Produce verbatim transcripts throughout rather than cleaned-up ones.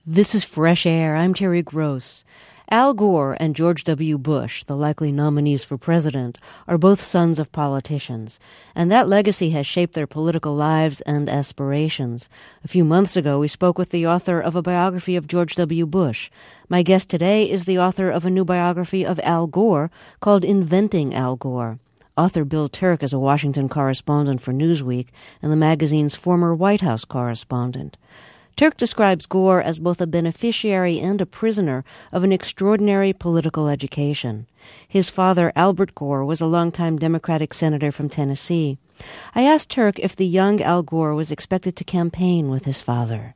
This is Fresh Air. I'm Terry Gross. Al Gore and George W. Bush, the likely nominees for president, are both sons of politicians, and that legacy has shaped their political lives and aspirations. A few months ago, we spoke with the author of a biography of George W. Bush. My guest today is the author of a new biography of Al Gore called Inventing Al Gore. Author Bill Turk is a Washington correspondent for Newsweek and the magazine's former White House correspondent. Turk describes Gore as both a beneficiary and a prisoner of an extraordinary political education. His father, Albert Gore, was a longtime Democratic senator from Tennessee. I asked Turk if the young Al Gore was expected to campaign with his father.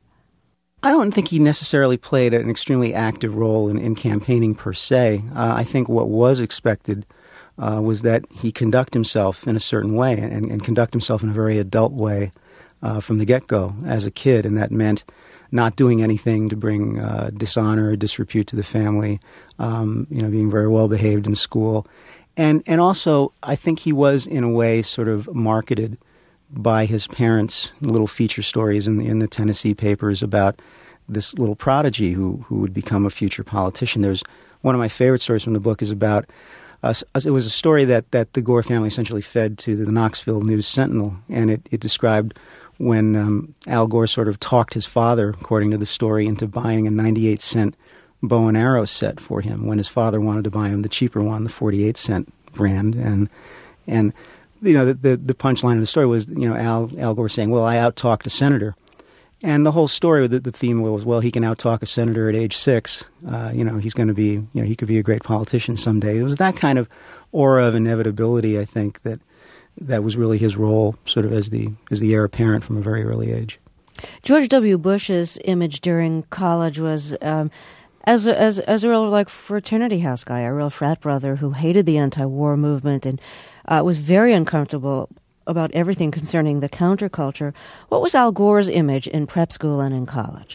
I don't think he necessarily played an extremely active role in, in campaigning per se. Uh, I think what was expected uh, was that he conduct himself in a certain way and, and conduct himself in a very adult way Uh, from the get-go as a kid, and that meant not doing anything to bring uh, dishonor or disrepute to the family, um, you know, being very well-behaved in school. And and also, I think he was, in a way, sort of marketed by his parents' little feature stories in the, in the Tennessee papers about this little prodigy who, who would become a future politician. There's one of my favorite stories from the book is about Uh, it was a story that, that the Gore family essentially fed to the Knoxville News Sentinel, and it, it described when um, Al Gore sort of talked his father, according to the story, into buying a ninety-eight cent bow and arrow set for him when his father wanted to buy him the cheaper one, the forty-eight cent brand. And, and you know, the, the, the punchline of the story was, you know, Al, Al Gore saying, well, I out-talked a senator. And the whole story, the, the theme was, well, he can out-talk a senator at age six. Uh, you know, he's going to be, you know, he could be a great politician someday. It was that kind of aura of inevitability, I think, that that was really his role, sort of as the as the heir apparent from a very early age. George W. Bush's image during college was um, as a, as as a real like fraternity house guy, a real frat brother who hated the anti-war movement and uh, was very uncomfortable about everything concerning the counterculture. What was Al Gore's image in prep school and in college?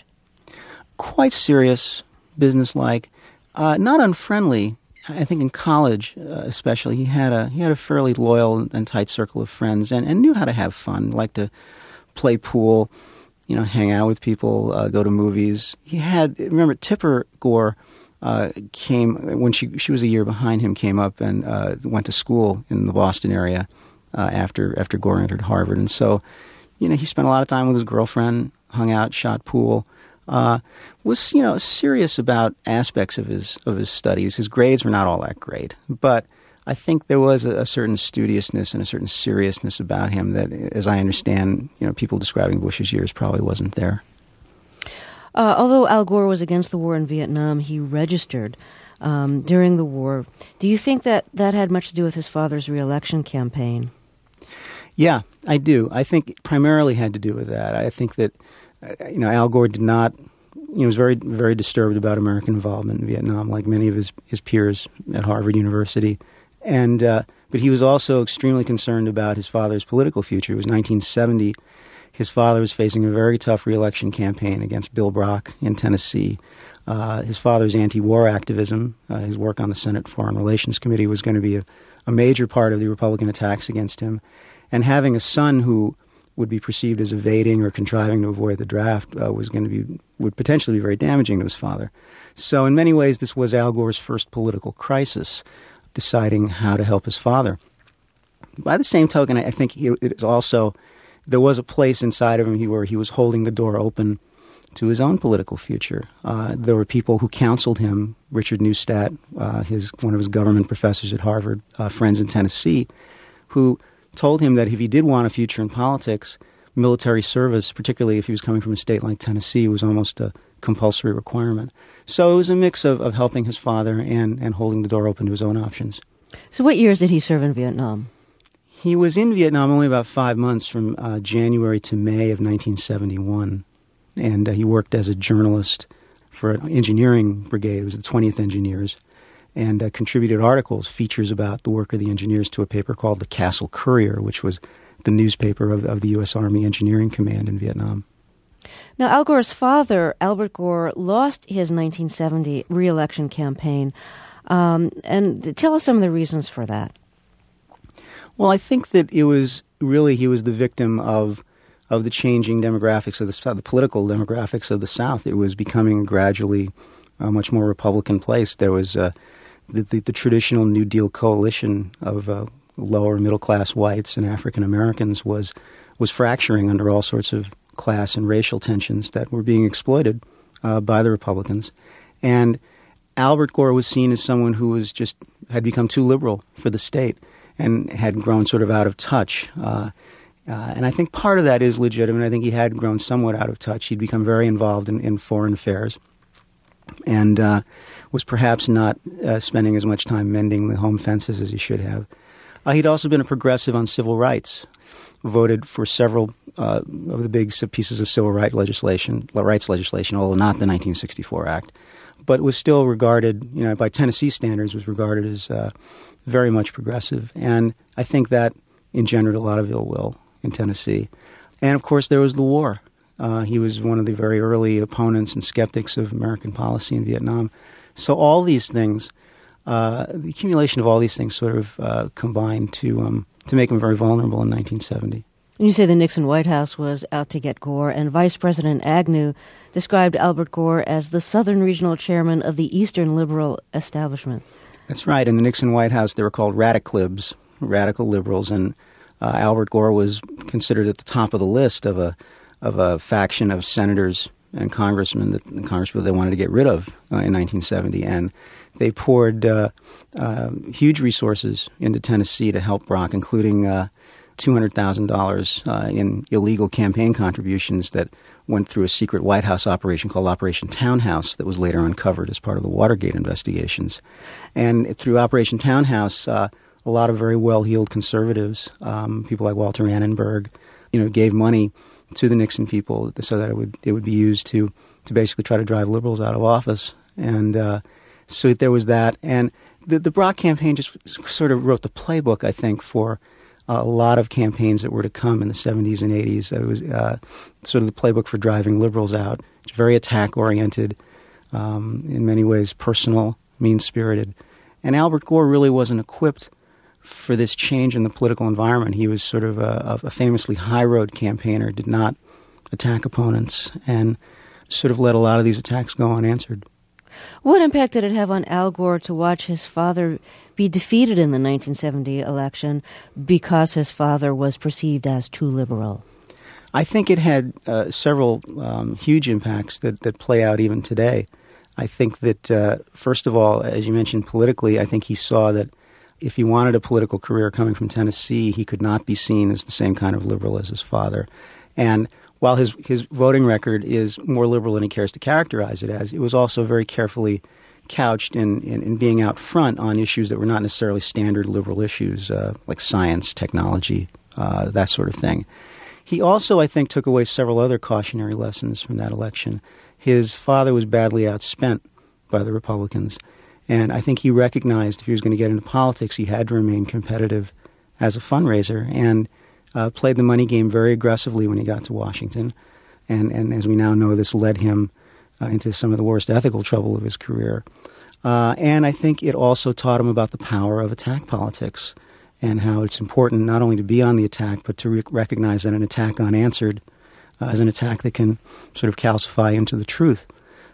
Quite serious, businesslike, uh, not unfriendly. I think in college, uh, especially, he had a he had a fairly loyal and tight circle of friends, and, and knew how to have fun. Liked to play pool, you know, hang out with people, uh, go to movies. He had remember Tipper Gore uh, came when she she was a year behind him. Came up and uh, went to school in the Boston area uh, after after Gore entered Harvard, and so you know he spent a lot of time with his girlfriend, hung out, shot pool. Uh, was, you know, serious about aspects of his of his studies. His grades were not all that great, but I think there was a, a certain studiousness and a certain seriousness about him that, as I understand, you know, people describing Bush's years probably wasn't there. Uh, although Al Gore was against the war in Vietnam, he registered um, during the war. Do you think that that had much to do with his father's re-election campaign? Yeah, I do. I think it primarily had to do with that. I think that You know, Al Gore did not, you know, was very, very disturbed about American involvement in Vietnam, like many of his, his peers at Harvard University. And, uh, but he was also extremely concerned about his father's political future. It was nineteen seventy. His father was facing a very tough re-election campaign against Bill Brock in Tennessee. Uh, his father's anti-war activism, uh, his work on the Senate Foreign Relations Committee was going to be a, a major part of the Republican attacks against him. And having a son who would be perceived as evading or contriving to avoid the draft uh, was going to be would potentially be very damaging to his father. So in many ways, this was Al Gore's first political crisis, deciding how to help his father. By the same token, I think he, it is also there was a place inside of him where he was holding the door open to his own political future. Uh, there were people who counseled him, Richard Neustadt, uh, his one of his government professors at Harvard, uh, friends in Tennessee, who told him that if he did want a future in politics, military service, particularly if he was coming from a state like Tennessee, was almost a compulsory requirement. So it was a mix of, of helping his father and, and holding the door open to his own options. So what years did he serve in Vietnam? He was in Vietnam only about five months, from uh, January to May of nineteen seventy-one. And uh, he worked as a journalist for an engineering brigade. It was the twentieth Engineers. And uh, contributed articles, features about the work of the engineers to a paper called the Castle Courier, which was the newspaper of, of the U S Army Engineering Command in Vietnam. Now, Al Gore's father, Albert Gore, lost his nineteen seventy re-election campaign. Um, and tell us some of the reasons for that. Well, I think that it was really he was the victim of of the changing demographics of the, the political demographics of the South. It was becoming gradually a much more Republican place. There was uh, the, the, the traditional New Deal coalition of uh, lower middle-class whites and African Americans was was fracturing under all sorts of class and racial tensions that were being exploited uh, by the Republicans. And Albert Gore was seen as someone who was just had become too liberal for the state and had grown sort of out of touch. Uh, uh, and I think part of that is legitimate. I think he had grown somewhat out of touch. He'd become very involved in, in foreign affairs and uh, was perhaps not uh, spending as much time mending the home fences as he should have. Uh, he'd also been a progressive on civil rights, voted for several uh, of the big pieces of civil rights legislation, rights legislation, although not the nineteen sixty-four Act, but was still regarded, you know, by Tennessee standards, was regarded as uh, very much progressive. And I think that engendered a lot of ill will in Tennessee. And, of course, there was the war. Uh, he was one of the very early opponents and skeptics of American policy in Vietnam. So all these things, uh, the accumulation of all these things sort of uh, combined to um, to make him very vulnerable in nineteen seventy. You say the Nixon White House was out to get Gore, and Vice President Agnew described Albert Gore as the Southern Regional Chairman of the Eastern Liberal Establishment. That's right. In the Nixon White House, they were called radicalibs, radical liberals, and uh, Albert Gore was considered at the top of the list of a of a faction of senators and congressmen that the congressmen they wanted to get rid of uh, in nineteen seventy, and they poured uh, uh, huge resources into Tennessee to help Brock, including uh, two hundred thousand dollars uh, in illegal campaign contributions that went through a secret White House operation called Operation Townhouse that was later uncovered as part of the Watergate investigations. And through Operation Townhouse, uh, a lot of very well-heeled conservatives, um, people like Walter Annenberg, you know, gave money to the Nixon people so that it would it would be used to to basically try to drive liberals out of office. And uh, so there was that. And the, the Brock campaign just sort of wrote the playbook, I think, for a lot of campaigns that were to come in the seventies and eighties. It was uh, sort of the playbook for driving liberals out. It's very attack-oriented, um, in many ways personal, mean-spirited. And Albert Gore really wasn't equipped for this change in the political environment. He was sort of a, a famously high-road campaigner, did not attack opponents, and sort of let a lot of these attacks go unanswered. What impact did it have on Al Gore to watch his father be defeated in the nineteen seventy election because his father was perceived as too liberal? I think it had uh, several um, huge impacts that, that play out even today. I think that, uh, first of all, as you mentioned politically, I think he saw that if he wanted a political career coming from Tennessee, he could not be seen as the same kind of liberal as his father. And while his, his voting record is more liberal than he cares to characterize it as, it was also very carefully couched in, in, in being out front on issues that were not necessarily standard liberal issues, uh, like science, technology, uh, that sort of thing. He also, I think, took away several other cautionary lessons from that election. His father was badly outspent by the Republicans, and I think he recognized if he was going to get into politics, he had to remain competitive as a fundraiser, and uh, played the money game very aggressively when he got to Washington. And, and as we now know, this led him uh, into some of the worst ethical trouble of his career. Uh, and I think it also taught him about the power of attack politics and how it's important not only to be on the attack, but to re- recognize that an attack unanswered uh, is an attack that can sort of calcify into the truth.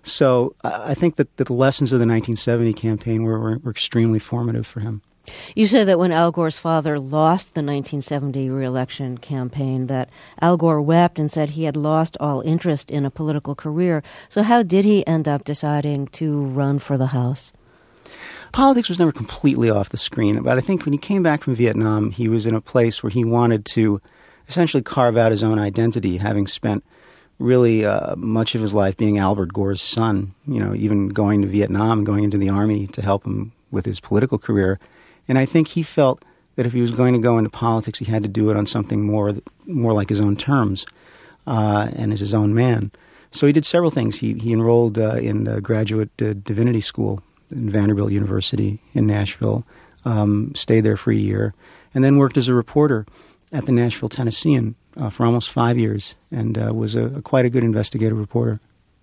So uh, I think that, that the lessons of the nineteen seventy campaign were, were, were extremely formative for him. You said that when Al Gore's father lost the nineteen seventy re-election campaign, that Al Gore wept and said he had lost all interest in a political career. So how did he end up deciding to run for the House? Politics was never completely off the screen, but I think when he came back from Vietnam, he was in a place where he wanted to essentially carve out his own identity, having spent really uh, much of his life being Albert Gore's son, you know, even going to Vietnam, going into the Army to help him with his political career. And I think he felt that if he was going to go into politics, he had to do it on something more more like his own terms uh, and as his own man. So he did several things. He, he enrolled uh, in the graduate uh, divinity school in Vanderbilt University in Nashville, um, stayed there for a year, and then worked as a reporter at the Nashville Tennessean uh, for almost five years and uh, was a, a quite a good investigative reporter.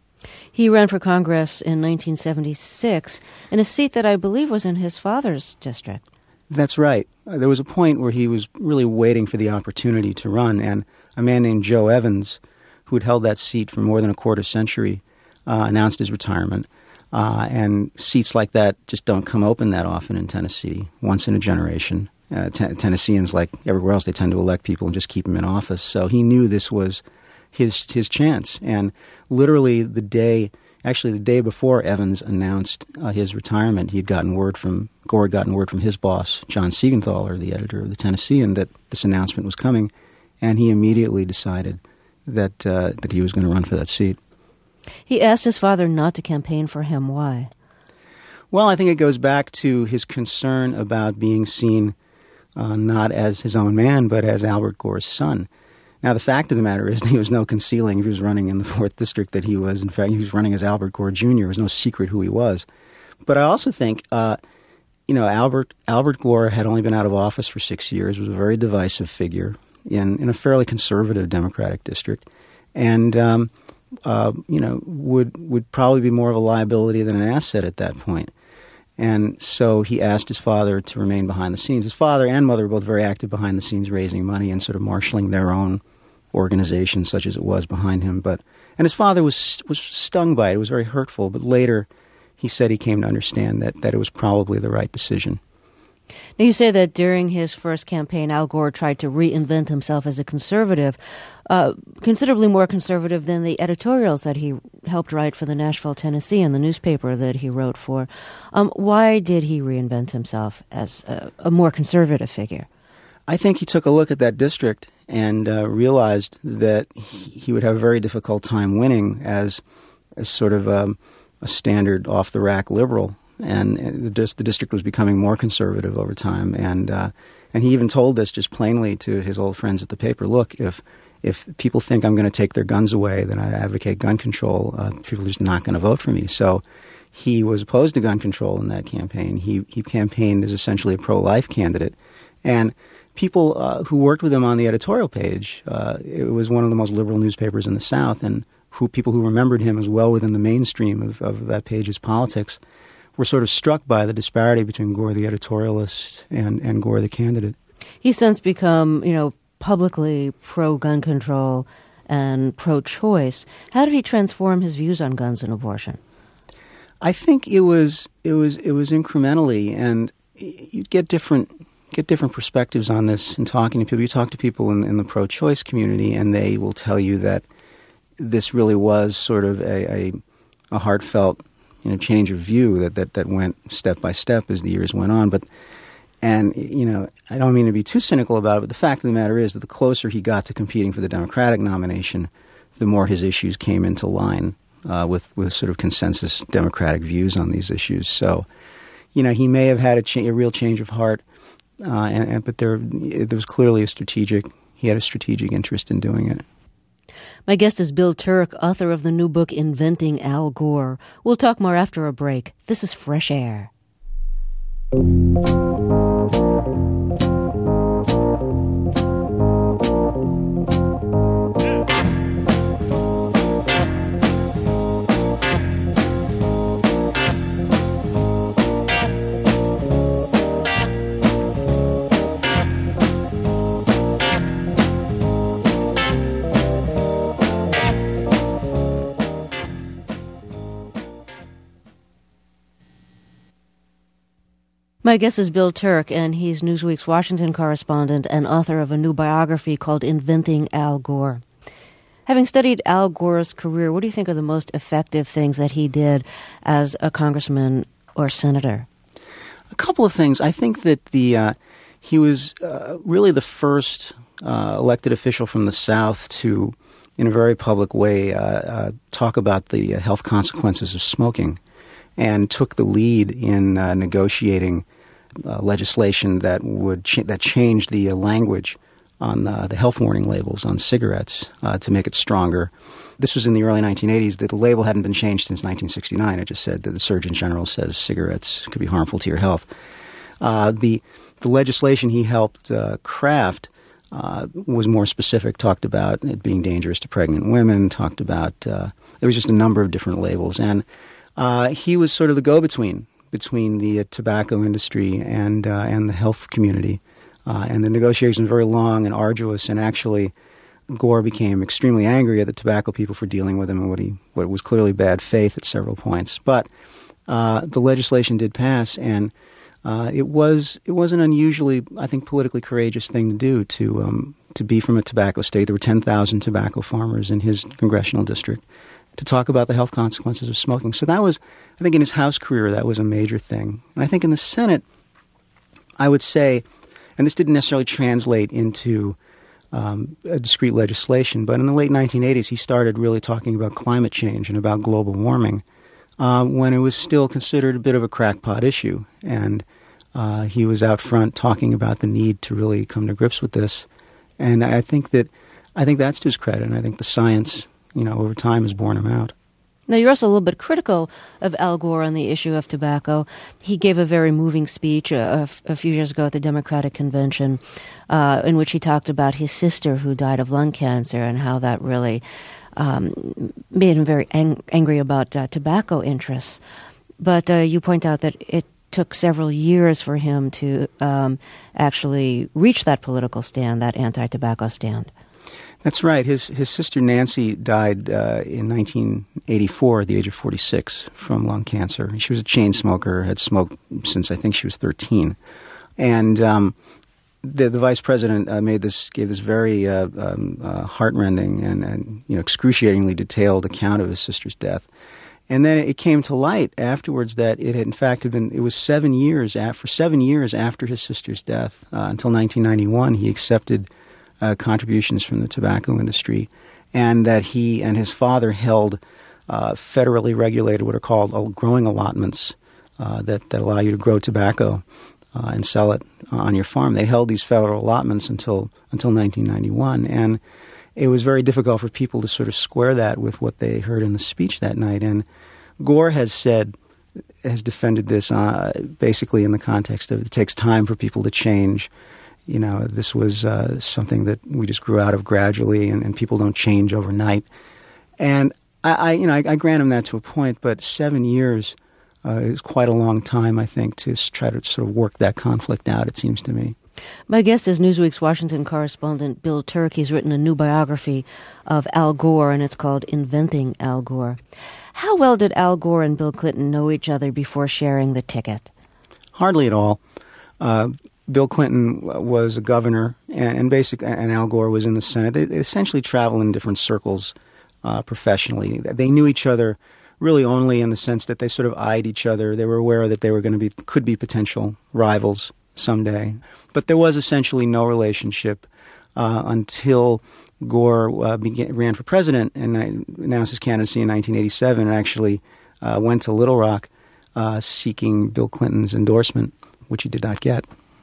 He ran for Congress in nineteen seventy-six in a seat that I believe was in his father's district. That's right. Uh, there was a point where he was really waiting for the opportunity to run, and a man named Joe Evans, who had held that seat for more than a quarter century, uh, announced his retirement. Uh, and seats like that just don't come open that often in Tennessee, once in a generation. Uh, t- Tennesseans, like everywhere else, they tend to elect people and just keep them in office. So he knew this was his his chance. And literally the day, actually the day before Evans announced uh, his retirement, he had gotten word from, Gore had gotten word from his boss, John Siegenthaler, the editor of the Tennessean, that this announcement was coming. And he immediately decided that uh, that he was going to run for that seat. He asked his father not to campaign for him. Why? Well, I think it goes back to his concern about being seen uh, not as his own man, but as Albert Gore's son. Now, the fact of the matter is there was no concealing if he was running in the fourth District that he was. In fact, he was running as Albert Gore Junior There was no secret who he was. But I also think, uh, you know, Albert Albert Gore had only been out of office for six years, was a very divisive figure in, in a fairly conservative Democratic district, and, um, uh, you know, would would probably be more of a liability than an asset at that point. And so he asked his father to remain behind the scenes. His father and mother were both very active behind the scenes, raising money and sort of marshaling their own organization, such as it was, behind him. But and his father was was stung by it. It was very hurtful. But later, he said he came to understand that, that it was probably the right decision. Now, you say that during his first campaign, Al Gore tried to reinvent himself as a conservative, uh, considerably more conservative than the editorials that he helped write for the Nashville Tennessean, the newspaper that he wrote for. Um, why did he reinvent himself as a, a more conservative figure? I think he took a look at that district and uh, realized that he, he would have a very difficult time winning as, as sort of um, a standard off-the-rack liberal. And the, the district was becoming more conservative over time. And uh, and he even told us just plainly to his old friends at the paper, look, if if people think I'm going to take their guns away, then I advocate gun control, uh, people are just not going to vote for me. So he was opposed to gun control in that campaign. He, he campaigned as essentially a pro-life candidate. And people uh, who worked with him on the editorial page, uh, it was one of the most liberal newspapers in the South, and who people who remembered him as well within the mainstream of, of that page's politics, were sort of struck by the disparity between Gore the editorialist and, and Gore the candidate. He's since become, you know, publicly pro-gun control and pro-choice. How did he transform his views on guns and abortion? I think it was it was it was incrementally, and you get different get different perspectives on this in talking to people. You talk to people in, in the pro-choice community, and they will tell you that this really was sort of a, a, a heartfelt, you know, change of view that, that, that went step by step as the years went on. But, and, you know, I don't mean to be too cynical about it, but the fact of the matter is that the closer he got to competing for the Democratic nomination, the more his issues came into line uh, with, with sort of consensus Democratic views on these issues. So, you know, he may have had a, cha- a real change of heart, uh, and, and, but there, there was clearly a strategic, he had a strategic interest in doing it. My guest is Bill Turk, author of the new book, Inventing Al Gore. We'll talk more after a break. This is Fresh Air. My guest is Bill Turk, and he's Newsweek's Washington correspondent and author of a new biography called Inventing Al Gore. Having studied Al Gore's career, what do you think are the most effective things that he did as a congressman or senator? A couple of things. I think that the uh, he was uh, really the first uh, elected official from the South to, in a very public way, uh, uh, talk about the health consequences of smoking, and took the lead in uh, negotiating uh, legislation that would ch- that changed the uh, language on uh, the health warning labels on cigarettes uh, to make it stronger. This was in the early nineteen eighties. The, the label hadn't been changed since nineteen sixty-nine. It just said that the Surgeon General says cigarettes could be harmful to your health. Uh, the the legislation he helped uh, craft uh, was more specific, talked about it being dangerous to pregnant women, talked about uh, there was just a number of different labels. And Uh, he was sort of the go-between between the uh, tobacco industry and uh, and the health community. Uh, and the negotiations were very long and arduous, and actually Gore became extremely angry at the tobacco people for dealing with him and what he what was clearly bad faith at several points. But uh, the legislation did pass, and uh, it was it was an unusually, I think, politically courageous thing to do to um, to be from a tobacco state. There were ten thousand tobacco farmers in his congressional district to talk about the health consequences of smoking. So that was, I think, in his House career, that was a major thing. And I think in the Senate, I would say, and this didn't necessarily translate into um, a discrete legislation, but in the late nineteen eighties, he started really talking about climate change and about global warming uh, when it was still considered a bit of a crackpot issue. And uh, he was out front talking about the need to really come to grips with this. And I think that I think that's to his credit, and I think the science, you know, over time has borne him out. Now, you're also a little bit critical of Al Gore on the issue of tobacco. He gave a very moving speech a, a few years ago at the Democratic Convention uh, in which he talked about his sister who died of lung cancer and how that really um, made him very ang- angry about uh, tobacco interests. But uh, you point out that it took several years for him to um, actually reach that political stand, that anti-tobacco stand. That's right. His his sister Nancy died uh, in nineteen eighty-four at the age of forty-six from lung cancer. She was a chain smoker, had smoked since I think she was thirteen. And um, the, the vice president uh, made this gave this very uh, um, uh, heartrending and, and you know excruciatingly detailed account of his sister's death. And then it came to light afterwards that it had in fact been it was seven years after, for seven years after his sister's death uh, until nineteen ninety-one he accepted Uh, contributions from the tobacco industry, and that he and his father held uh, federally regulated what are called uh, growing allotments uh, that, that allow you to grow tobacco uh, and sell it on your farm. They held these federal allotments until until nineteen ninety-one, and it was very difficult for people to sort of square that with what they heard in the speech that night. And Gore has said, has defended this uh, basically in the context of it takes time for people to change. You know, this was uh, something that we just grew out of gradually, and, and people don't change overnight. And I, I you know, I, I grant him that to a point, but seven years uh, is quite a long time, I think, to try to sort of work that conflict out, it seems to me. My guest is Newsweek's Washington correspondent Bill Turk. He's written a new biography of Al Gore, and it's called Inventing Al Gore. How well did Al Gore and Bill Clinton know each other before sharing the ticket? Hardly at all. Uh, Bill Clinton was a governor, and, and basic, and Al Gore was in the Senate. They, they essentially traveled in different circles uh, professionally. They knew each other really only in the sense that they sort of eyed each other. They were aware that they were going to be could be potential rivals someday, but there was essentially no relationship uh, until Gore uh, began, ran for president and announced his candidacy in nineteen eighty-seven, and actually uh, went to Little Rock uh, seeking Bill Clinton's endorsement, which he did not get.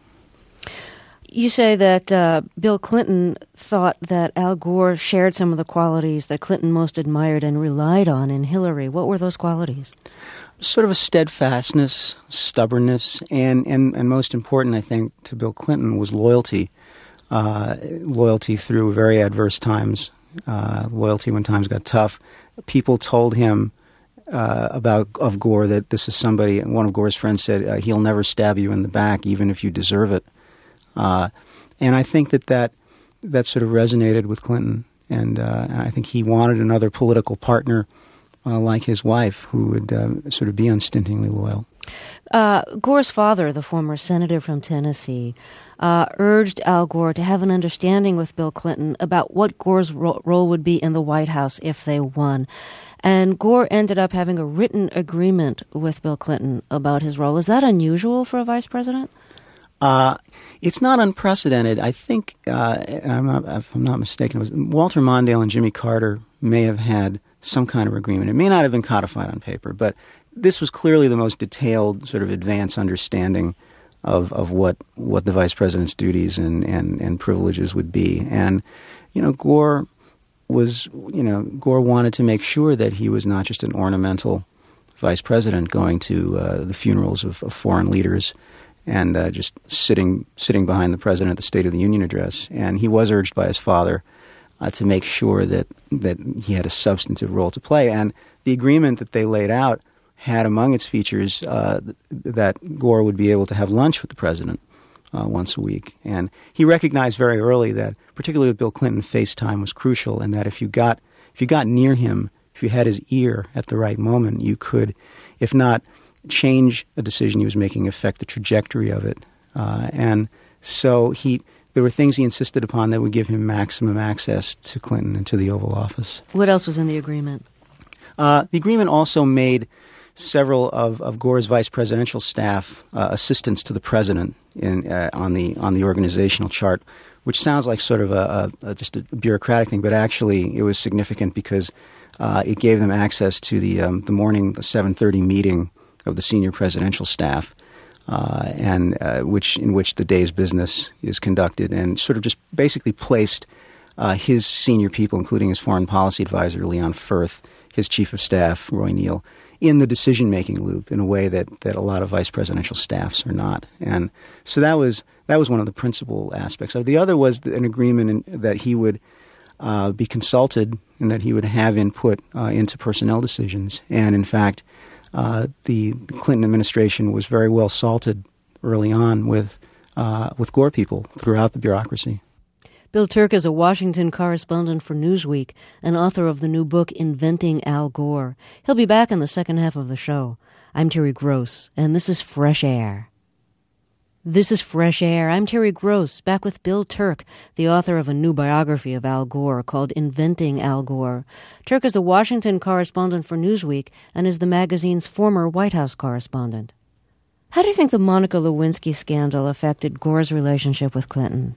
You say that uh, Bill Clinton thought that Al Gore shared some of the qualities that Clinton most admired and relied on in Hillary. What were those qualities? Sort of a steadfastness, stubbornness, and, and, and most important, I think, to Bill Clinton was loyalty. Uh, loyalty through very adverse times, uh, loyalty when times got tough. People told him uh, about of Gore that this is somebody, one of Gore's friends said, uh, he'll never stab you in the back even if you deserve it. Uh, and I think that, that that sort of resonated with Clinton, and, uh, and I think he wanted another political partner uh, like his wife who would uh, sort of be unstintingly loyal. Uh, Gore's father, the former senator from Tennessee, uh, urged Al Gore to have an understanding with Bill Clinton about what Gore's ro- role would be in the White House if they won. And Gore ended up having a written agreement with Bill Clinton about his role. Is that unusual for a vice president? Uh, it's not unprecedented. I think, uh, and I'm not, if I'm not mistaken, it was Walter Mondale and Jimmy Carter may have had some kind of agreement. It may not have been codified on paper, but this was clearly the most detailed sort of advanced understanding of, of what, what the vice president's duties and, and, and privileges would be. And, you know, Gore was, you know, Gore wanted to make sure that he was not just an ornamental vice president going to uh, the funerals of, of foreign leaders and uh, just sitting sitting behind the president at the State of the Union address. And he was urged by his father uh, to make sure that, that he had a substantive role to play. And the agreement that they laid out had among its features uh, that Gore would be able to have lunch with the president uh, once a week. And he recognized very early that, particularly with Bill Clinton, FaceTime was crucial, and that if you got if you got near him, if you had his ear at the right moment, you could, if not change a decision he was making, affect the trajectory of it. Uh, and so he, there were things he insisted upon that would give him maximum access to Clinton and to the Oval Office. What else was in the agreement? Uh, the agreement also made several of, of Gore's vice presidential staff uh, assistants to the president in uh, on the on the organizational chart, which sounds like sort of a, a, a just a bureaucratic thing, but actually it was significant because uh, it gave them access to the um, the morning seven thirty meeting of the senior presidential staff, uh, and uh, which in which the day's business is conducted, and sort of just basically placed uh, his senior people, including his foreign policy advisor Leon Firth, his chief of staff Roy Neal, in the decision-making loop in a way that, that a lot of vice presidential staffs are not. And so that was that was one of the principal aspects. The other was an agreement in, that he would uh, be consulted and that he would have input uh, into personnel decisions. And in fact, uh, the, the Clinton administration was very well salted early on with uh, with Gore people throughout the bureaucracy. Bill Turk is a Washington correspondent for Newsweek and author of the new book, Inventing Al Gore. He'll be back in the second half of the show. I'm Terry Gross, and this is Fresh Air. This is Fresh Air. I'm Terry Gross, back with Bill Turk, the author of a new biography of Al Gore called Inventing Al Gore. Turk is a Washington correspondent for Newsweek and is the magazine's former White House correspondent. How do you think the Monica Lewinsky scandal affected Gore's relationship with Clinton?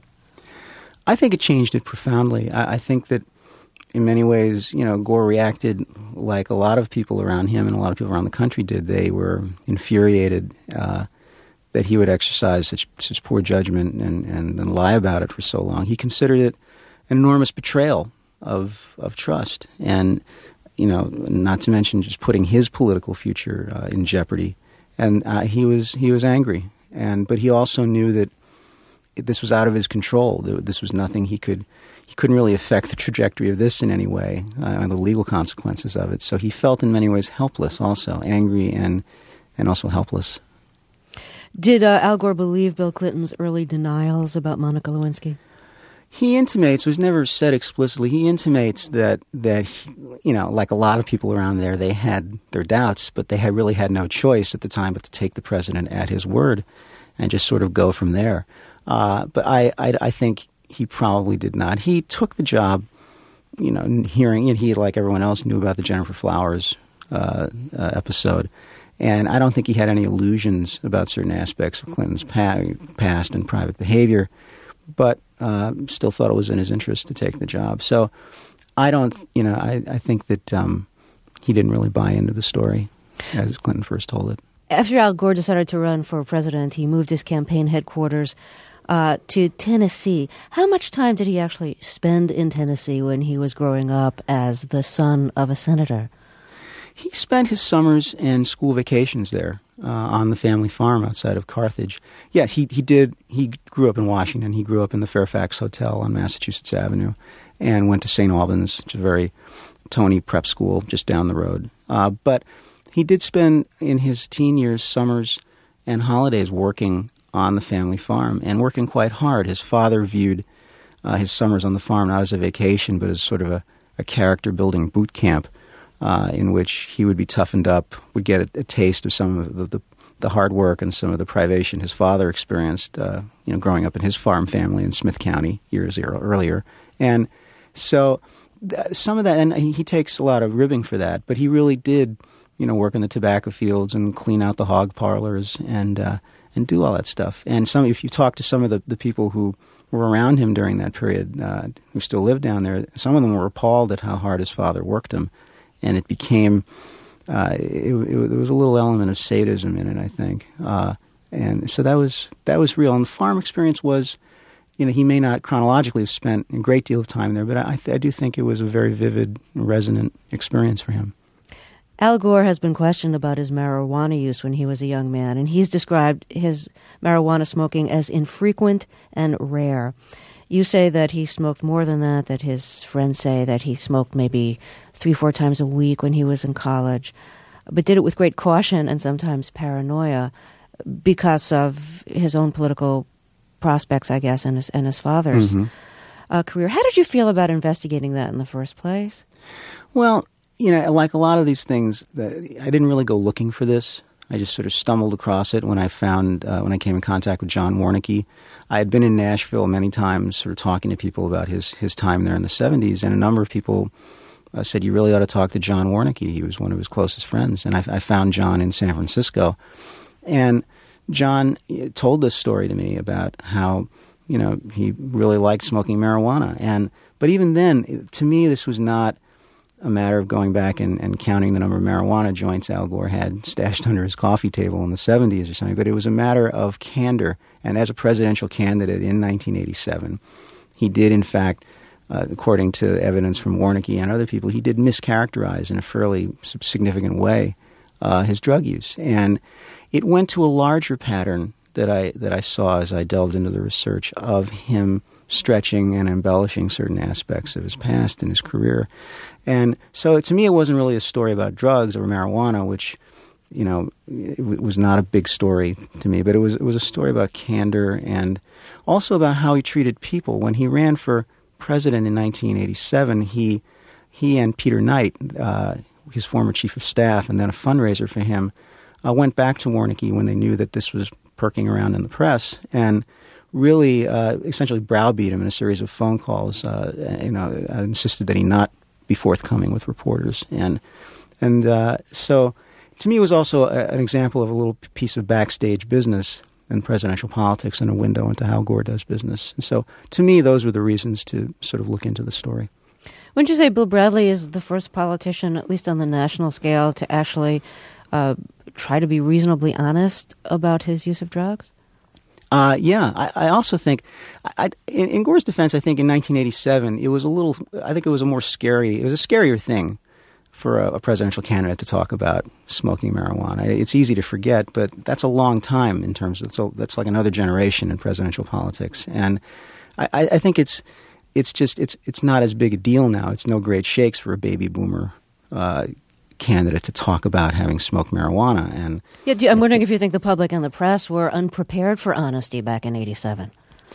I think it changed it profoundly. I, I think that in many ways, you know, Gore reacted like a lot of people around him and a lot of people around the country did. They were infuriated uh, that he would exercise such, such poor judgment and, and, and lie about it for so long. He considered it an enormous betrayal of of trust, and you know, not to mention just putting his political future uh, in jeopardy. And uh, he was he was angry, and but he also knew that this was out of his control. This was nothing he could, he couldn't really affect the trajectory of this in any way, uh, and the legal consequences of it. So he felt in many ways helpless also, angry and and also helpless. Did uh, Al Gore believe Bill Clinton's early denials about Monica Lewinsky? He intimates, it was never said explicitly, he intimates that, that he, you know, like a lot of people around there, they had their doubts, but they had really had no choice at the time but to take the president at his word and just sort of go from there. Uh, but I, I, I think he probably did not. He took the job, you know, hearing, and he, like everyone else, knew about the Jennifer Flowers uh, uh, episode. And I don't think he had any illusions about certain aspects of Clinton's pa- past and private behavior, but uh, still thought it was in his interest to take the job. So I don't, you know, I, I think that um, he didn't really buy into the story as Clinton first told it. After Al Gore decided to run for president, he moved his campaign headquarters uh, to Tennessee. How much time did he actually spend in Tennessee when he was growing up as the son of a senator? He spent his summers and school vacations there uh, on the family farm outside of Carthage. Yeah, he, he did. He grew up in Washington. He grew up in the Fairfax Hotel on Massachusetts Avenue and went to Saint Albans, which is a very Tony prep school just down the road. Uh, but he did spend in his teen years summers and holidays working on the family farm and working quite hard. His father viewed uh, his summers on the farm not as a vacation but as sort of a, a character-building boot camp uh, in which he would be toughened up, would get a, a taste of some of the, the, the hard work and some of the privation his father experienced, uh, you know, growing up in his farm family in Smith County years earlier. And so th- some of that, and he takes a lot of ribbing for that, but he really did, you know, work in the tobacco fields and clean out the hog parlors and uh, and do all that stuff. And some, if you talk to some of the, the people who were around him during that period, uh, who still live down there, some of them were appalled at how hard his father worked him. And it became, uh, it, it, there was a little element of sadism in it, I think. Uh, and so that was that was real. And the farm experience was, you know, he may not chronologically have spent a great deal of time there, but I, I do think it was a very vivid, resonant experience for him. Al Gore has been questioned about his marijuana use when he was a young man, and he's described his marijuana smoking as infrequent and rare. You say that he smoked more than that, that his friends say that he smoked maybe three, four times a week when he was in college, but did it with great caution and sometimes paranoia because of his own political prospects, I guess, and his, and his father's Mm-hmm. uh, career. How did you feel about investigating that in the first place? Well, you know, like a lot of these things, that I didn't really go looking for this. I just sort of stumbled across it when I found, uh, when I came in contact with John Warneke. I had been in Nashville many times sort of talking to people about his, his time there in the seventies, and a number of people uh, said, you really ought to talk to John Warneke. He was one of his closest friends. And I, I found John in San Francisco. And John told this story to me about how, you know, he really liked smoking marijuana. And but even then, to me, this was not a matter of going back and, and counting the number of marijuana joints Al Gore had stashed under his coffee table in the seventies or something, but it was a matter of candor. And as a presidential candidate in nineteen eighty-seven, he did, in fact, uh, according to evidence from Warneke and other people, he did mischaracterize in a fairly significant way uh, his drug use. And it went to a larger pattern that I that I saw as I delved into the research of him stretching and embellishing certain aspects of his past and his career. And so to me, it wasn't really a story about drugs or marijuana, which, you know, it w- was not a big story to me, but it was it was a story about candor and also about how he treated people. When he ran for president in nineteen eighty-seven, he he and Peter Knight, uh, his former chief of staff and then a fundraiser for him, uh, went back to Warneke when they knew that this was perking around in the press and really uh, essentially browbeat him in a series of phone calls. Uh, you know, insisted that he not be forthcoming with reporters. And and uh, so to me it was also a, an example of a little piece of backstage business in presidential politics and a window into how Gore does business. And so to me those were the reasons to sort of look into the story. Wouldn't you say Bill Bradley is the first politician, at least on the national scale, to actually uh, try to be reasonably honest about his use of drugs? Uh, yeah, I, I also think, I, I, in, in Gore's defense, I think in nineteen eighty-seven, it was a little, I think it was a more scary, it was a scarier thing for a, a presidential candidate to talk about smoking marijuana. It's easy to forget, but that's a long time in terms of, so that's like another generation in presidential politics. And I, I think it's, it's just, it's, it's not as big a deal now. It's no great shakes for a baby boomer uh candidate to talk about having smoked marijuana. And yeah, do, I'm wondering if you think the public and the press were unprepared for honesty back in eighty-seven.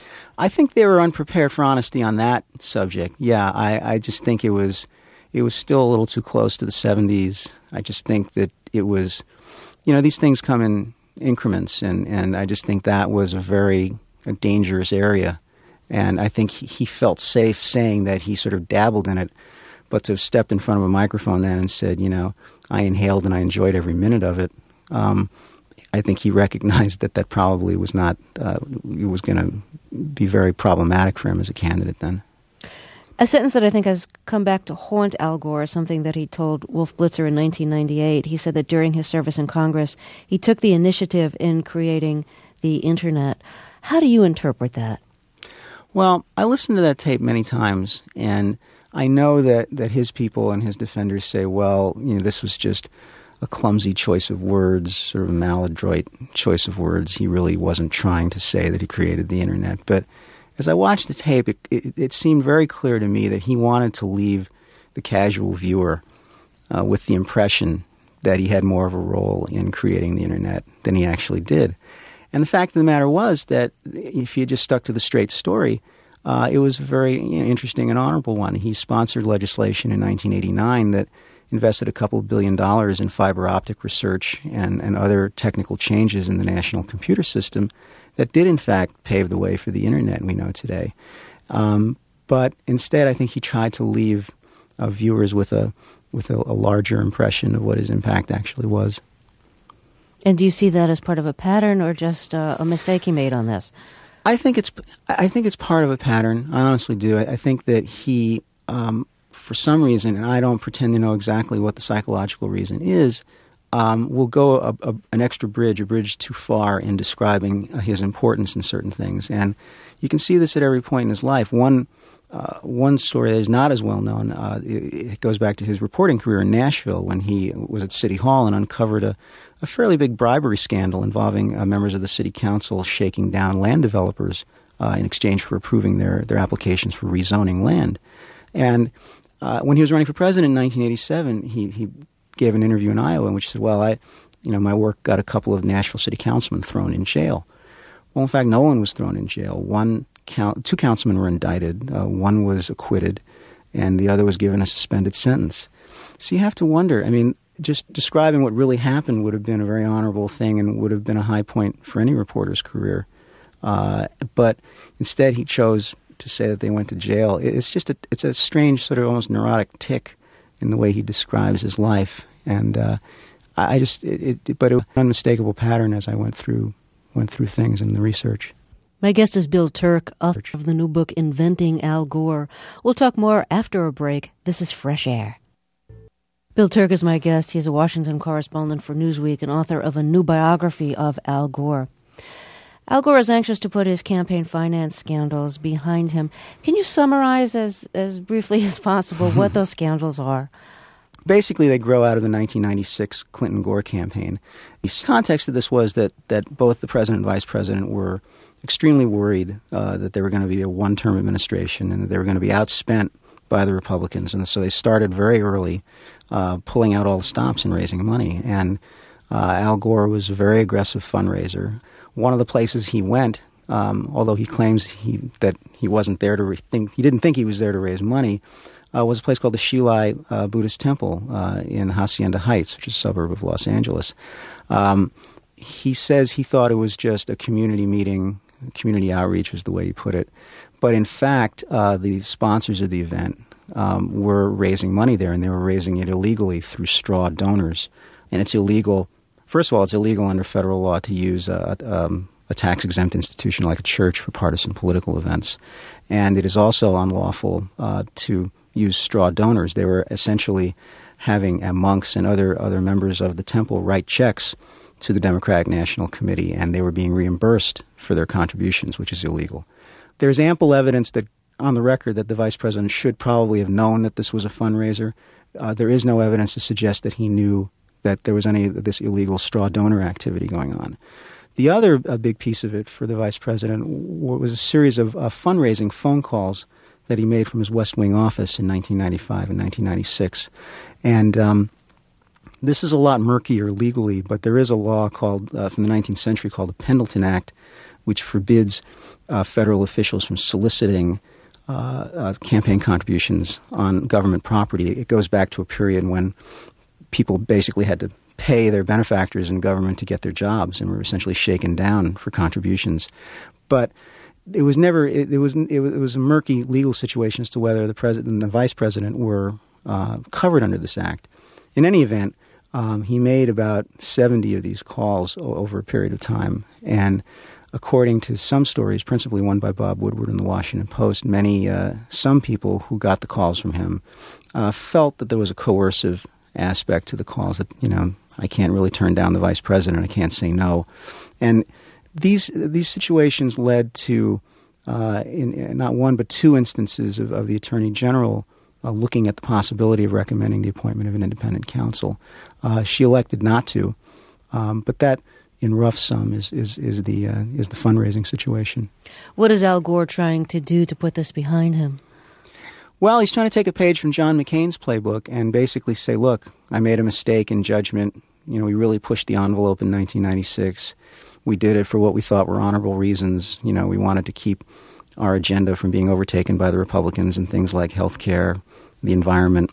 I think they were unprepared for honesty on that subject. Yeah, I, I just think it was it was still a little too close to the seventies. I just think that it was, you know, these things come in increments, and, and I just think that was a very a dangerous area. And I think he, he felt safe saying that he sort of dabbled in it. But to have stepped in front of a microphone then and said, you know, I inhaled and I enjoyed every minute of it, um, I think he recognized that that probably was not, uh, it was going to be very problematic for him as a candidate then. A sentence that I think has come back to haunt Al Gore, something that he told Wolf Blitzer in nineteen ninety-eight. He said that during his service in Congress, he took the initiative in creating the Internet. How do you interpret that? Well, I listened to that tape many times, and I know that, that his people and his defenders say, well, you know, this was just a clumsy choice of words, sort of a maladroit choice of words. He really wasn't trying to say that he created the Internet. But as I watched the tape, it, it, it seemed very clear to me that he wanted to leave the casual viewer uh, with the impression that he had more of a role in creating the Internet than he actually did. And the fact of the matter was that if he had just stuck to the straight story, Uh, it was a very you know, interesting and honorable one. He sponsored legislation in nineteen eighty-nine that invested a couple of billion dollars in fiber optic research and, and other technical changes in the national computer system that did, in fact, pave the way for the Internet we know today. Um, but instead, I think he tried to leave uh, viewers with a with a, a larger impression of what his impact actually was. And do you see that as part of a pattern or just uh, a mistake he made on this? I think it's I think it's part of a pattern. I honestly do. I, I think that he, um, for some reason, and I don't pretend to know exactly what the psychological reason is, um, will go a, a, an extra bridge, a bridge too far in describing uh, his importance in certain things. And you can see this at every point in his life. One uh, one story that is not as well known, uh, it, it goes back to his reporting career in Nashville when he was at City Hall and uncovered a a fairly big bribery scandal involving uh, members of the city council shaking down land developers uh, in exchange for approving their, their applications for rezoning land. And uh, when he was running for president in nineteen eighty-seven, he, he gave an interview in Iowa in which he said, well, I, you know, my work got a couple of Nashville city councilmen thrown in jail. Well, in fact, no one was thrown in jail. One count, two councilmen were indicted. Uh, one was acquitted, and the other was given a suspended sentence. So you have to wonder, I mean, just describing what really happened would have been a very honorable thing and would have been a high point for any reporter's career. Uh, but instead he chose to say that they went to jail. It's just a, it's a strange sort of almost neurotic tick in the way he describes his life. And uh, I just, it, it, but it was an unmistakable pattern as I went through, went through things in the research. My guest is Bill Turk, author of the new book, Inventing Al Gore. We'll talk more after a break. This is Fresh Air. Bill Turk is my guest. He's a Washington correspondent for Newsweek and author of a new biography of Al Gore. Al Gore is anxious to put his campaign finance scandals behind him. Can you summarize as, as briefly as possible what those scandals are? Basically, they grow out of the nineteen ninety-six Clinton-Gore campaign. The context of this was that, that both the president and vice president were extremely worried uh, that they were going to be a one-term administration and that they were going to be outspent by the Republicans. And so they started very early uh, pulling out all the stops and raising money. And uh, Al Gore was a very aggressive fundraiser. One of the places he went, um, although he claims he, that he wasn't there to re- think, he didn't think he was there to raise money, uh, was a place called the Shilai uh, Buddhist Temple uh, in Hacienda Heights, which is a suburb of Los Angeles. Um, he says he thought it was just a community meeting, community outreach was the way he put it. But in fact, uh, the sponsors of the event um, were raising money there, and they were raising it illegally through straw donors. And it's illegal. First of all, it's illegal under federal law to use a, um, a tax-exempt institution like a church for partisan political events. And it is also unlawful uh, to use straw donors. They were essentially having uh, monks and other, other members of the temple write checks to the Democratic National Committee, and they were being reimbursed for their contributions, which is illegal. There's ample evidence that, on the record, that the vice president should probably have known that this was a fundraiser. Uh, there is no evidence to suggest that he knew that there was any of this illegal straw donor activity going on. The other uh, big piece of it for the vice president w- was a series of uh, fundraising phone calls that he made from his West Wing office in nineteen ninety-five and nineteen ninety-six. And um, this is a lot murkier legally, but there is a law called uh, from the nineteenth century called the Pendleton Act, which forbids uh, federal officials from soliciting uh, uh, campaign contributions on government property. It goes back to a period when people basically had to pay their benefactors in government to get their jobs and were essentially shaken down for contributions. But it was never it, it was it was, it was a murky legal situation as to whether the president and the vice president were uh, covered under this act. In any event, um, he made about seventy of these calls o- over a period of time, and according to some stories, principally one by Bob Woodward in the Washington Post, many uh, some people who got the calls from him uh, felt that there was a coercive aspect to the calls, that, you know, I can't really turn down the vice president, I can't say no. And these these situations led to uh, in, in not one but two instances of, of the Attorney General uh, looking at the possibility of recommending the appointment of an independent counsel. Uh, she elected not to, um, but that, in rough sum, is is is the uh, is the fundraising situation. What is Al Gore trying to do to put this behind him? Well, he's trying to take a page from John McCain's playbook and basically say, look, I made a mistake in judgment. You know, we really pushed the envelope in nineteen ninety-six. We did it for what we thought were honorable reasons. You know, we wanted to keep our agenda from being overtaken by the Republicans in things like health care, the environment,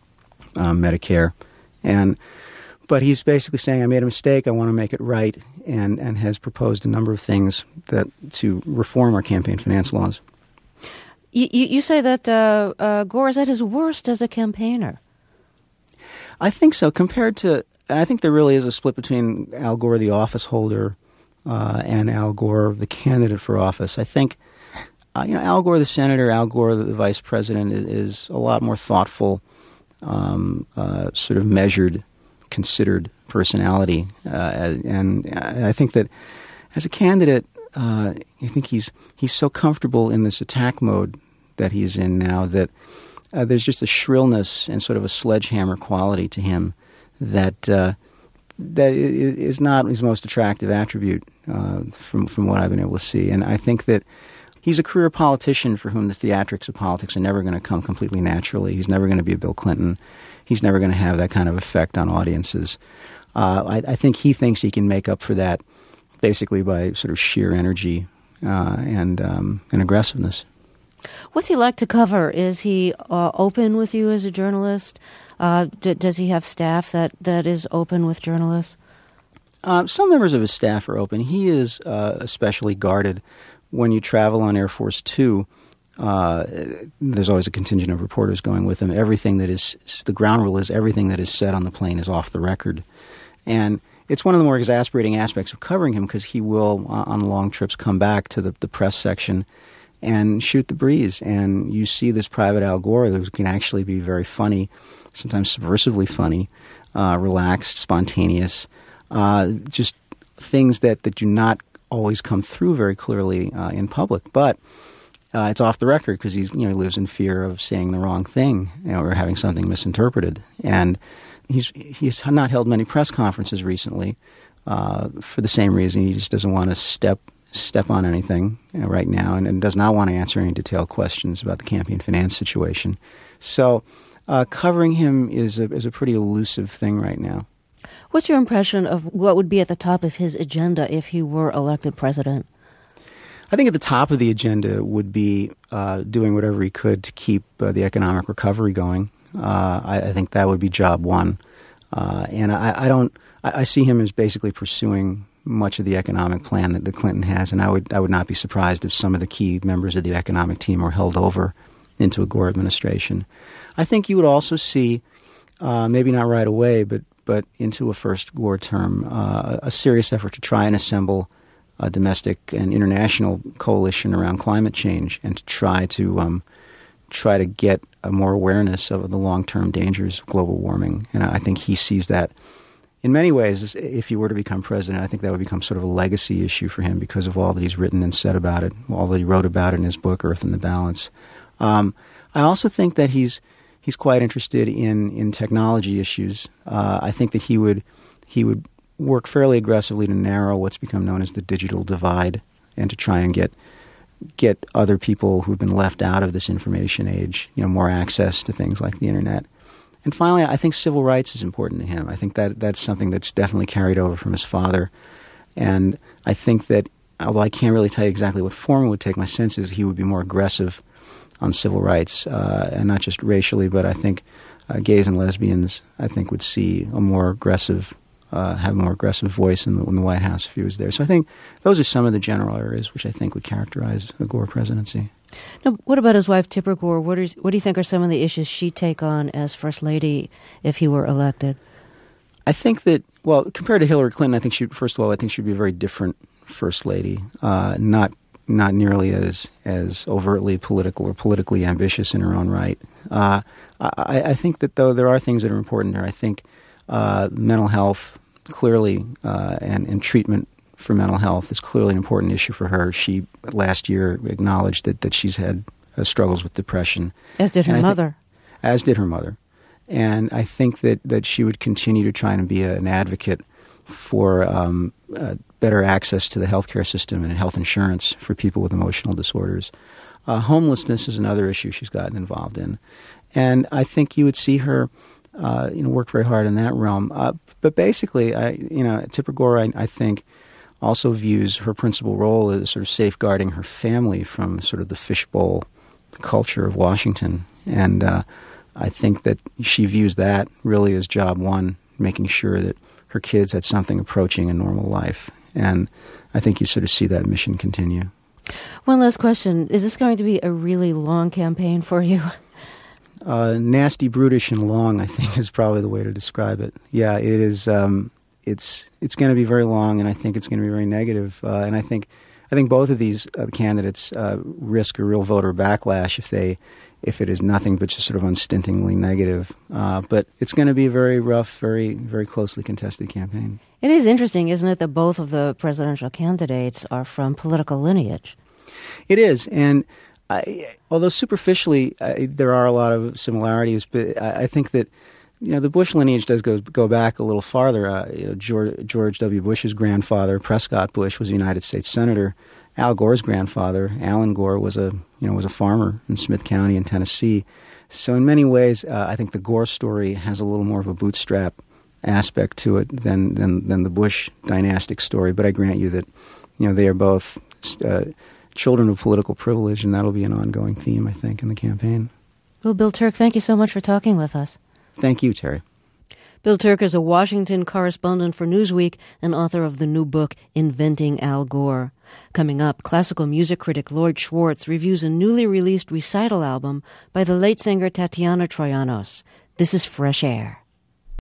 um, Medicare. And but he's basically saying, I made a mistake, I want to make it right, and, and has proposed a number of things that to reform our campaign finance laws. You, you say that uh, uh, Gore is at his worst as a campaigner. I think so. Compared to, and I think there really is a split between Al Gore, the office holder, uh, and Al Gore, the candidate for office. I think, uh, you know, Al Gore, the senator, Al Gore, the, the vice president, is, is a lot more thoughtful, um, uh, sort of measured, considered personality. Uh, and I think that as a candidate, uh, I think he's he's so comfortable in this attack mode that he's in now that uh, there's just a shrillness and sort of a sledgehammer quality to him that uh, that is not his most attractive attribute uh, from from what I've been able to see. And I think that he's a career politician for whom the theatrics of politics are never going to come completely naturally. He's never going to be a Bill Clinton. He's never going to have that kind of effect on audiences. Uh, I, I think he thinks he can make up for that basically by sort of sheer energy uh, and um, and aggressiveness. What's he like to cover? Is he uh, open with you as a journalist? Uh, d- does he have staff that, that is open with journalists? Uh, some members of his staff are open. He is uh, especially guarded. When you travel on Air Force Two, uh, there's always a contingent of reporters going with him. Everything that is, the ground rule is everything that is said on the plane is off the record. And it's one of the more exasperating aspects of covering him because he will, uh, on long trips, come back to the, the press section and shoot the breeze. And you see this private Al Gore that can actually be very funny, sometimes subversively funny, uh, relaxed, spontaneous, uh, just things that, that do not always come through very clearly uh, in public. But uh, it's off the record because he's, you know, he lives in fear of saying the wrong thing, you know, or having something misinterpreted. And he's he's not held many press conferences recently uh, for the same reason. He just doesn't want to step step on anything you know, right now, and, and does not want to answer any detailed questions about the campaign finance situation. So uh, covering him is a, is a pretty elusive thing right now. What's your impression of what would be at the top of his agenda if he were elected president? I think at the top of the agenda would be uh, doing whatever he could to keep uh, the economic recovery going. Uh, I, I think that would be job one. Uh, and I, I don't. I, I see him as basically pursuing much of the economic plan that, that Clinton has, and I would I would not be surprised if some of the key members of the economic team were held over into a Gore administration. I think you would also see, uh, maybe not right away, but but into a first Gore term, uh, a serious effort to try and assemble a domestic and international coalition around climate change, and to try to um, try to get a more awareness of the long-term dangers of global warming. And I think he sees that. In many ways, if he were to become president, I think that would become sort of a legacy issue for him because of all that he's written and said about it, all that he wrote about it in his book, Earth in the Balance. Um, I also think that he's he's quite interested in in technology issues. Uh, I think that he would he would work fairly aggressively to narrow what's become known as the digital divide, and to try and get get other people who've been left out of this information age, you know, more access to things like the internet. And finally, I think civil rights is important to him. I think that that's something that's definitely carried over from his father. And I think that, although I can't really tell you exactly what form it would take, my sense is he would be more aggressive on civil rights, uh, and not just racially, but I think uh, gays and lesbians, I think, would see a more aggressive, uh, have a more aggressive voice in the, in the White House if he was there. So I think those are some of the general areas which I think would characterize a Gore presidency. Now, what about his wife, Tipper Gore? What, is, what do you think are some of the issues she'd take on as First Lady if he were elected? I think that, well, compared to Hillary Clinton, I think she, first of all, I think she'd be a very different First Lady, uh, not not nearly as as overtly political or politically ambitious in her own right. Uh, I, I think that, though, there are things that are important there. I think uh, mental health, clearly, uh, and, and treatment for mental health is clearly an important issue for her. She last year acknowledged that, that she's had uh, struggles with depression. As did her mother. Th- as did her mother. And I think that, that she would continue to try and be a, an advocate for um, uh, better access to the healthcare system and health insurance for people with emotional disorders. Uh, homelessness is another issue she's gotten involved in. And I think you would see her uh, you know, work very hard in that realm. Uh, but basically, I, you know, Tipper Gore, I, I think, also views her principal role as sort of safeguarding her family from sort of the fishbowl culture of Washington. And uh, I think that she views that really as job one, making sure that her kids had something approaching a normal life. And I think you sort of see that mission continue. One last question. Is this going to be a really long campaign for you? Uh, nasty, brutish, and long, I think, is probably the way to describe it. Yeah, it is... Um, It's it's going to be very long, and I think it's going to be very negative. Uh, and I think I think both of these uh, candidates uh, risk a real voter backlash if they if it is nothing but just sort of unstintingly negative. Uh, but it's going to be a very rough, very very closely contested campaign. It is interesting, isn't it, that both of the presidential candidates are from political lineage? It is, and I, although superficially I, there are a lot of similarities, but I, I think that. You know, the Bush lineage does go go back a little farther. Uh, you know, George, George W. Bush's grandfather, Prescott Bush, was a United States senator. Al Gore's grandfather, Alan Gore, was a you know was a farmer in Smith County in Tennessee. So in many ways, uh, I think the Gore story has a little more of a bootstrap aspect to it than, than, than the Bush dynastic story. But I grant you that, you know, they are both uh, children of political privilege, and that'll be an ongoing theme, I think, in the campaign. Well, Bill Turk, thank you so much for talking with us. Thank you, Terry. Bill Turk is a Washington correspondent for Newsweek and author of the new book, Inventing Al Gore. Coming up, classical music critic Lloyd Schwartz reviews a newly released recital album by the late singer Tatiana Troyanos. This is Fresh Air.